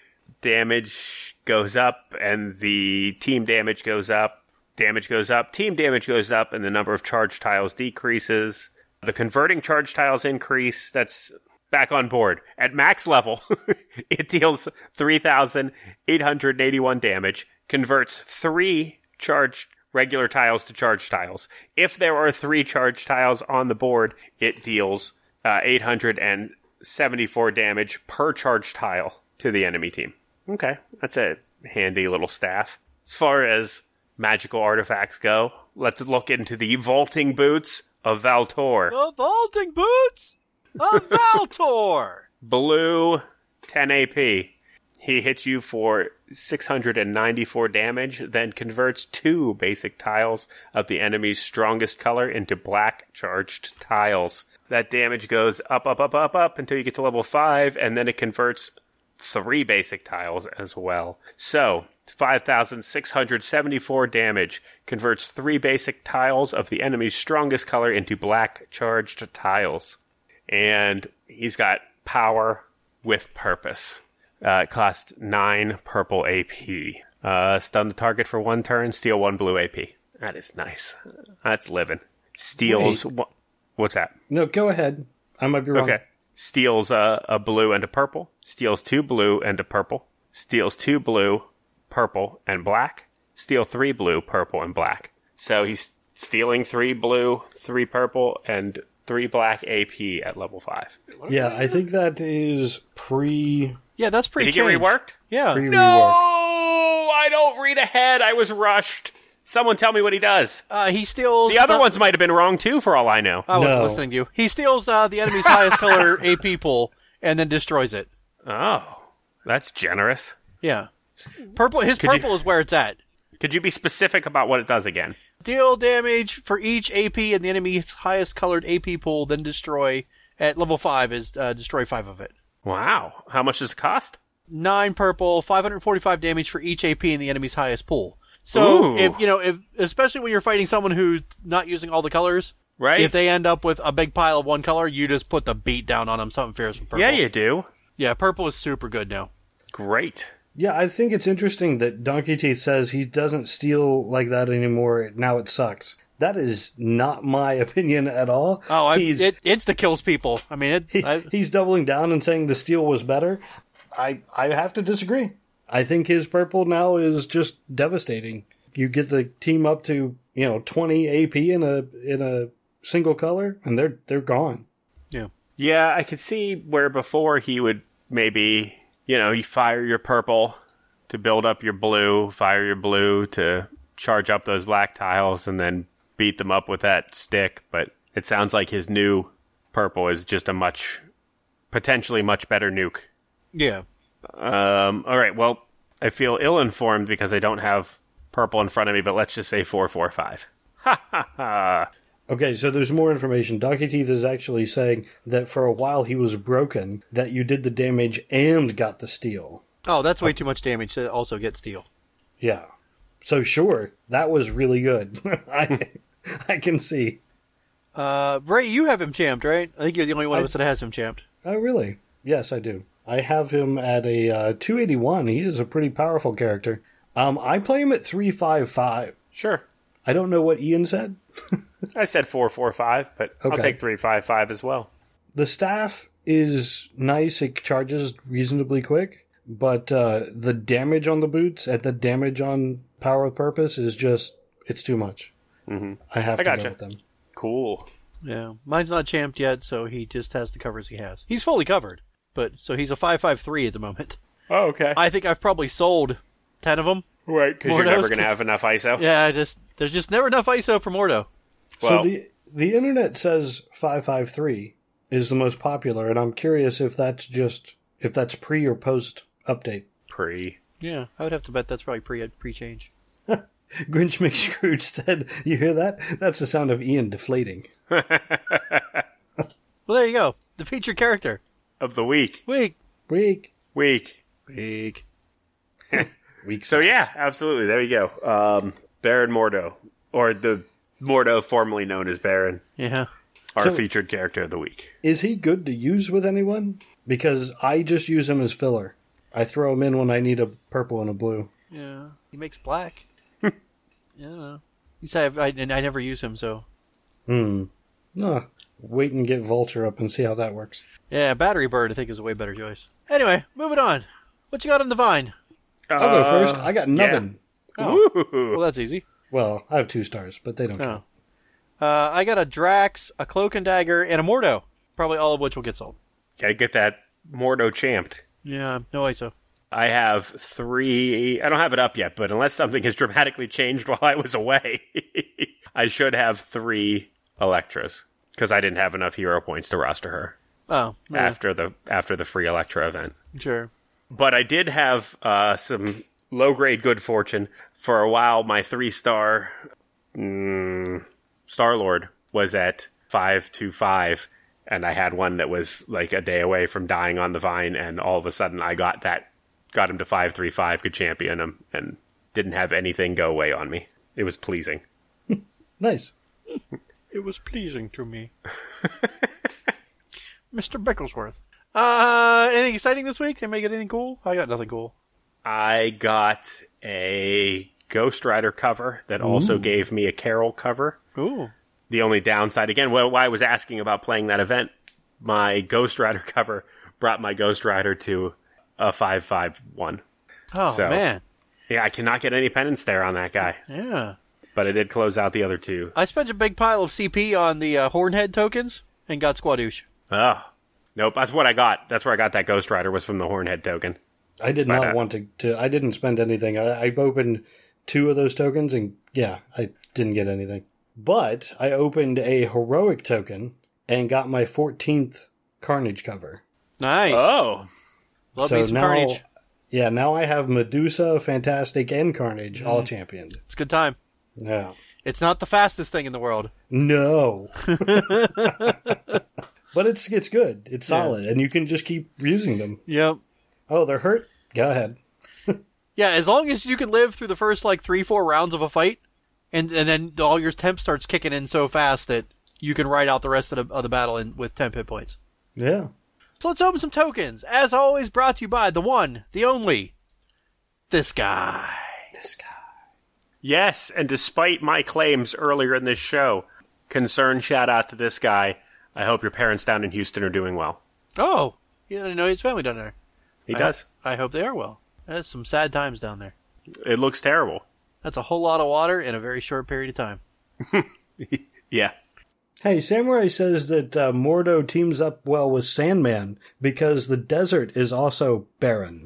damage goes up, and the team damage goes up. Damage goes up, team damage goes up, and the number of charged tiles decreases. The converting charged tiles increase. That's back on board. At max level, it deals three thousand eight hundred eighty-one damage, converts three charged regular tiles to charged tiles. If there are three charged tiles on the board, it deals uh, eight hundred seventy-four damage per charged tile to the enemy team. Okay, that's a handy little staff. As far as magical artifacts go, let's look into the vaulting boots of Valtor. The vaulting boots of Valtor. Blue, ten A P. He hits you for six hundred ninety-four damage, then converts two basic tiles of the enemy's strongest color into black charged tiles. That damage goes up, up, up, up, up until you get to level five, and then it converts three basic tiles as well. So, five thousand six hundred seventy-four damage, converts three basic tiles of the enemy's strongest color into black charged tiles. And he's got power with purpose. Uh, it costs nine purple A P. Uh, stun the target for one turn, steal one blue A P. That is nice. That's living. Steals... Wha- what's that? No, go ahead. I might be wrong. Okay. Steals a, a blue and a purple. Steals two blue and a purple. Steals two blue, purple, and black. Steal three blue, purple, and black. So he's stealing three blue, three purple, and three black A P at level five. Yeah, I think that is pre Yeah, that's pretty. Did he get reworked? Yeah. pre No! I don't read ahead. I was rushed. Someone tell me what he does. Uh, he steals The other ones might have been wrong too, for all I know. I wasn't No. listening to you. He steals uh, the enemy's highest color A P pool and then destroys it. Oh, that's generous. Yeah. Purple. His Could you- purple is where it's at. Could you be specific about what it does again? Deal damage for each A P in the enemy's highest colored A P pool, then destroy at level five is uh, destroy five of it. Wow. How much does it cost? Nine purple, five hundred forty-five damage for each A P in the enemy's highest pool. So Ooh. if you know, if especially when you're fighting someone who's not using all the colors, Right? if they end up with a big pile of one color, you just put the beat down on them. Something fierce from purple. Yeah, you do. Yeah, purple is super good now. Great. Yeah, I think it's interesting that Donkey Teeth says he doesn't steal like that anymore. Now it sucks. That is not my opinion at all. Oh, I, he's, it insta kills people. I mean, it. he- I, he's doubling down and saying the steal was better. I I have to disagree. I think his purple now is just devastating. You get the team up to, you know, twenty A P in a in a single color, and they're they're gone. yeah. Yeah, I could see where before he would maybe, you know, you fire your purple to build up your blue, fire your blue to charge up those black tiles, and then beat them up with that stick. But it sounds like his new purple is just a much, potentially much better nuke. Yeah. Um, all right, well, I feel ill-informed because I don't have purple in front of me, but let's just say four four five. Ha ha ha. Okay, so there's more information. Donkey Teeth is actually saying that for a while he was broken, that you did the damage and got the steal. Oh, that's way too much damage to also get steal. Yeah. So sure, that was really good. I I can see. Uh, Ray, you have him champed, right? I think you're the only one of us that has him champed. Oh, really? Yes, I do. I have him at a uh, two eighty-one. He is a pretty powerful character. Um, I play him at three five five. Sure. I don't know what Ian said. I said four four five, but Okay. I'll take three five five as well. The staff is nice. It charges reasonably quick, but uh, the damage on the boots and the damage on Power of Purpose is just, it's too much. Mm-hmm. I have I to gotcha. go with them. Cool. Yeah, mine's not champed yet, so he just has the covers he has. He's fully covered, but so he's a five five three at the moment. Oh, okay. I think I've probably sold ten of them. Right, because you're Mordos, never going to 'cause- have enough I S O. Yeah, I just there's just never enough I S O for Mordo. Well, so the the internet says five five three is the most popular, and I'm curious if that's just if that's pre or post update. pre. Yeah, I would have to bet that's probably pre pre change. Grinch McScrooge said, "You hear that? That's the sound of Ian deflating." Well, there you go. The featured character. Of the week. Weak, Weak, Week. weak. weak. So, yeah, absolutely. There you go. Um, Baron Mordo. Or the Mordo formerly known as Baron. Yeah. Our So- featured character of the week. Is he good to use with anyone? Because I just use him as filler. I throw him in when I need a purple and a blue. Yeah, he makes black. Yeah. He said I, and I never use him, so Hmm. No. Wait and get Vulture up and see how that works. yeah. Battery Bird, I think, is a way better choice. Anyway, moving on. What you got on the vine? I'll go first. I got nothing. Oh, Woo! well, that's easy. Well, I have two stars, but they don't Oh. count. Uh, I got a Drax, a Cloak and Dagger, and a Mordo. Probably all of which will get sold. Gotta get that Mordo champed. Yeah, no I S O. I have three. I don't have it up yet, but unless something has dramatically changed while I was away, I should have three Electras because I didn't have enough hero points to roster her Oh, yeah, after the after the free Electra event. sure. But I did have uh, some low grade good fortune for a while. My three star mm, Star Lord was at five two five, and I had one that was like a day away from dying on the vine, and all of a sudden I got that. Got him to five three five, could champion him, and didn't have anything go away on me. It was pleasing. Nice. It was pleasing to me. Mister Bicklesworth. Uh, anything exciting this week? Anybody get anything cool? I got nothing cool. I got a Ghost Rider cover that also gave me a Carol cover. Ooh. The only downside, again, well, why I was asking about playing that event, my Ghost Rider cover brought my Ghost Rider to a five five one. Oh, So- man. Yeah, I cannot get any penance there on that guy. Yeah. But I did close out the other two. I spent a big pile of C P on the uh, Hornhead tokens and got Squadouche. Oh. Nope, that's what I got. That's where I got that Ghost Rider, was from the Hornhead token. I did But, not uh, want to, to. I didn't spend anything. I, I opened two of those tokens, and yeah, I didn't get anything. But I opened a heroic token and got my fourteenth Carnage cover. Nice. Oh. Love so me some now, Carnage. yeah, now I have Medusa, Fantastic, and Carnage all championed. It's a good time. Yeah. It's not the fastest thing in the world. No. But it's it's good. It's solid, and you can just keep using them. Yep. Oh, they're hurt? Go ahead. Yeah, as long as you can live through the first, like, three, four rounds of a fight, and and then all your temp starts kicking in so fast that you can ride out the rest of the, of the battle in, with temp hit points. Yeah. So let's open some tokens. As always, brought to you by the one, the only, this guy. This guy. Yes, and despite my claims earlier in this show, concern shout out to this guy. I hope your parents down in Houston are doing well. Oh, he didn't know his family down there. He I does. Ho- I hope they are well. That's some sad times down there. It looks terrible. That's a whole lot of water in a very short period of time. Yeah. Hey, Samurai says that uh, Mordo teams up well with Sandman because the desert is also barren.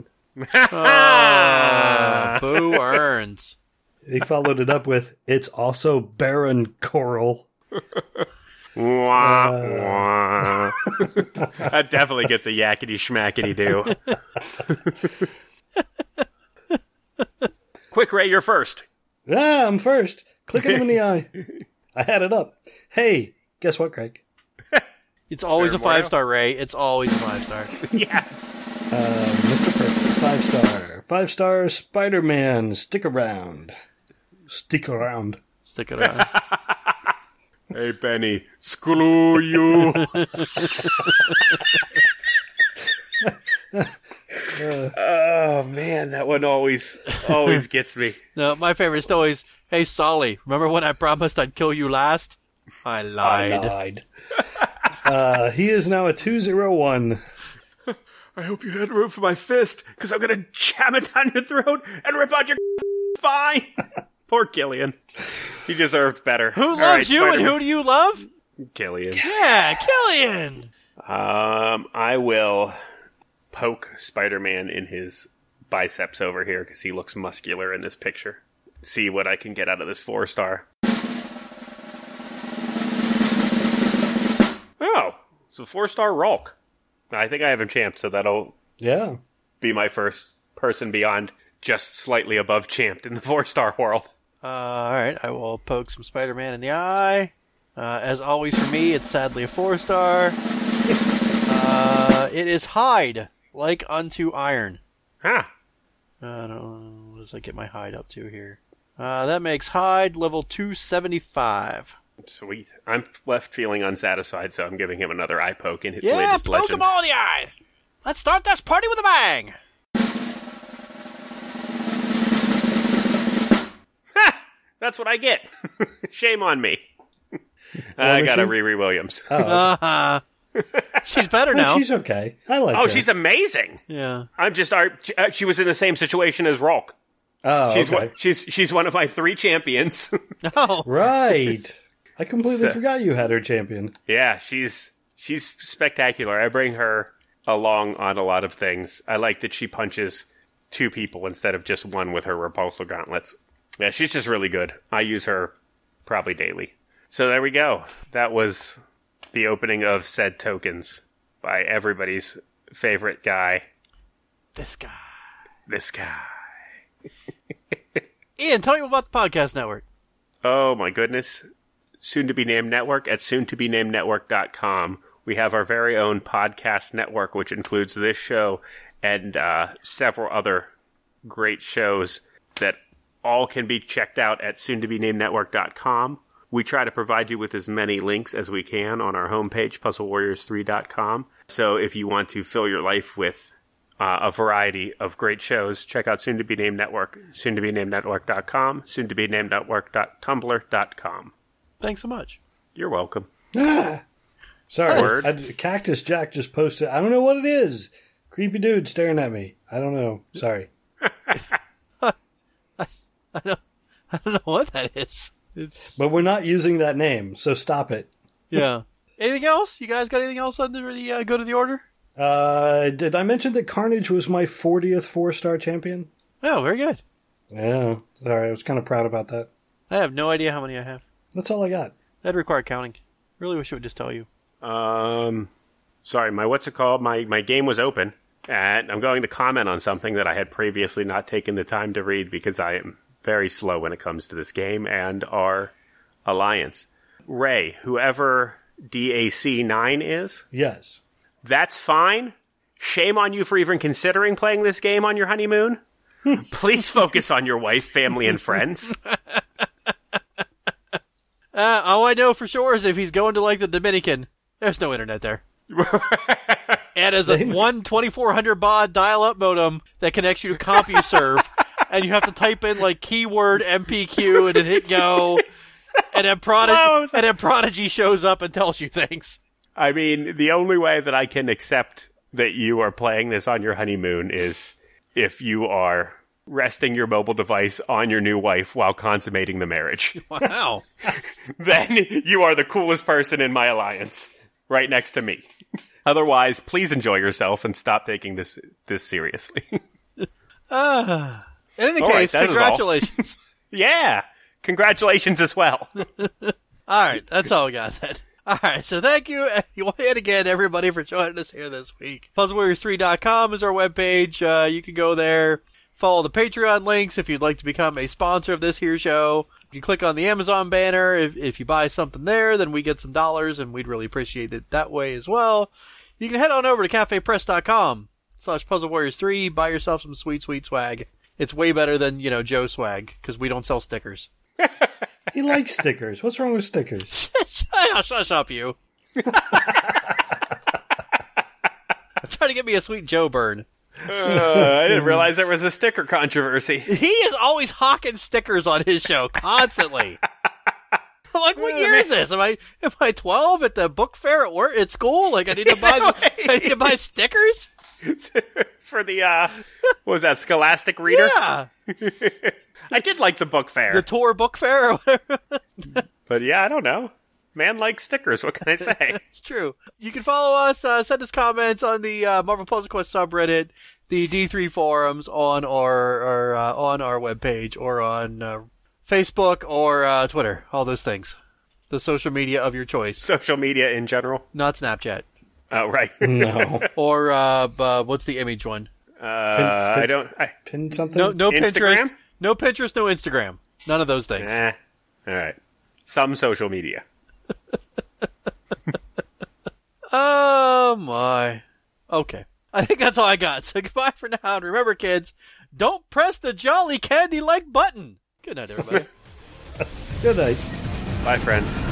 Oh, Boo earns. He followed it up with, it's also barren coral. Wah, wah. That definitely gets a yakety schmackety do. Quick, Ray, you're first. Ah, I'm first. Clicking him in the eye. I had it up. Hey, guess what, Craig? It's always Better a five-star, Ray. It's always a five-star. Yes. Uh, Mister Perfect, five star. Five star Spider-Man. Stick around. Stick around. Stick it around. Hey, Benny. Screw you. Oh, man. That one always, always gets me. No, my favorite is always, hey, Solly, remember when I promised I'd kill you last? I lied. I lied. uh, he is now a two oh one. I hope you had room for my fist, because I'm going to jam it down your throat and rip out your spine. Poor Killian. He deserved better. Who All loves right, you Spider-Man. and who do you love? Killian. Yeah, Killian. Um, I will poke Spider-Man in his biceps over here, because he looks muscular in this picture. See what I can get out of this four-star. Oh, it's a four-star Rulk. I think I have him champed, so that'll Yeah. be my first person beyond just slightly above champed in the four-star world. Uh, alright, I will poke some Spider-Man in the eye. Uh, as always for me, it's sadly a four-star. uh, it is hide, like unto iron. Huh. I don't know, what does I get my hide up to here? Uh, that makes hide level two seventy-five. Sweet. I'm left feeling unsatisfied, so I'm giving him another eye poke in his Yeah, latest poke legend. them all in the eye! Let's start this party with a bang! Ha! That's what I get. Shame on me. I got a she? Riri Williams. Oh, Uh-huh. She's better well, now. she's okay. I like Oh, her. she's amazing. Yeah. I'm just. uh, She was in the same situation as Rulk. Oh, She's okay. one, she's she's one of my three champions. Oh. Right. I completely So- forgot you had her champion. Yeah, she's she's spectacular. I bring her along on a lot of things. I like that she punches two people instead of just one with her repulsor gauntlets. Yeah, she's just really good. I use her probably daily. So there we go. That was the opening of said tokens by everybody's favorite guy, This guy. this guy. Ian, tell me about the podcast network. Oh my goodness. Soon to be named network at soon to be named network dot com. We have our very own podcast network, which includes this show and uh, several other great shows that all can be checked out at soon to be named network dot com. We try to provide you with as many links as we can on our homepage, puzzle warriors three dot com. So if you want to fill your life with uh, a variety of great shows, check out Soon to be named Network, soon to be named network dot com, soon to be named network dot tumblr dot com. Thanks so much. You're welcome. Ah! Sorry, Word. I, Cactus Jack just posted. I don't know what it is. Creepy dude staring at me. I don't know. Sorry. I don't, I don't know what that is. It's But we're not using that name, so stop it. yeah. Anything else? You guys got anything else under the uh, go to the order? Uh, did I mention that Carnage was my fortieth four-star champion? Oh, very good. Yeah. Sorry, I was kind of proud about that. I have no idea how many I have. That's all I got. That'd require counting. Really wish it would just tell you. Um, sorry, my what's it called? My my game was open, and I'm going to comment on something that I had previously not taken the time to read because I am very slow when it comes to this game and our alliance. Ray, whoever D A C nine is, Yes. that's fine. Shame on you for even considering playing this game on your honeymoon. Please focus on your wife, family, and friends. Uh, all I know for sure is if he's going to like the Dominican, there's no internet there. And as a one twenty-four hundred baud dial-up modem that connects you to CompuServe, and you have to type in like keyword M P Q and then hit go, and then Prodigy and then Prodigy shows up and tells you things. I mean, the only way that I can accept that you are playing this on your honeymoon is if you are resting your mobile device on your new wife while consummating the marriage. Wow. Then you are the coolest person in my alliance, right next to me. Otherwise, please enjoy yourself and stop taking this this seriously. Uh, in any All right, case, that is all. congratulations. Yeah, congratulations as well. All right, that's all we got then. All right, so thank you yet again, everybody, for joining us here this week. puzzle warriors three dot com is our webpage. Uh, you can go there, Follow the Patreon links if you'd like to become a sponsor of this here show. You click on the Amazon banner. If, if you buy something there, then we get some dollars, and we'd really appreciate it that way as well. You can head on over to cafepress.com slash Puzzle Warriors 3. Buy yourself some sweet, sweet swag. It's way better than, you know, Joe swag, because we don't sell stickers. He likes stickers. What's wrong with stickers? Shut, shut up, you. I'm trying to get me a sweet Joe burn. Uh, I didn't realize there was a sticker controversy. He is always hawking stickers on his show, constantly. I'm like, what year is this? Am I am I twelve at the book fair at work at school? Like, I need to buy the, I need to buy stickers for the uh, what was that, Scholastic Reader? Yeah, I did like the book fair, the tour book fair, or whatever. But yeah, I don't know. Man likes stickers. What can I say? It's true. You can follow us, uh, send us comments on the uh, Marvel Puzzle Quest subreddit, the D three forums on our, our uh, on our webpage, or on uh, Facebook or uh, Twitter. All those things. The social media of your choice. Social media in general? Not Snapchat. Oh, right. No. Or uh, uh, what's the image one? Uh, pin, pin, I don't. I, pin something? No, no Instagram? Pinterest. No Pinterest, no Instagram. None of those things. Eh. All right. Some social media. Oh, my. Okay. I think that's all I got. So goodbye for now. And remember, kids, don't press the jolly candy-like button. Good night, everybody. Good night. Bye, friends.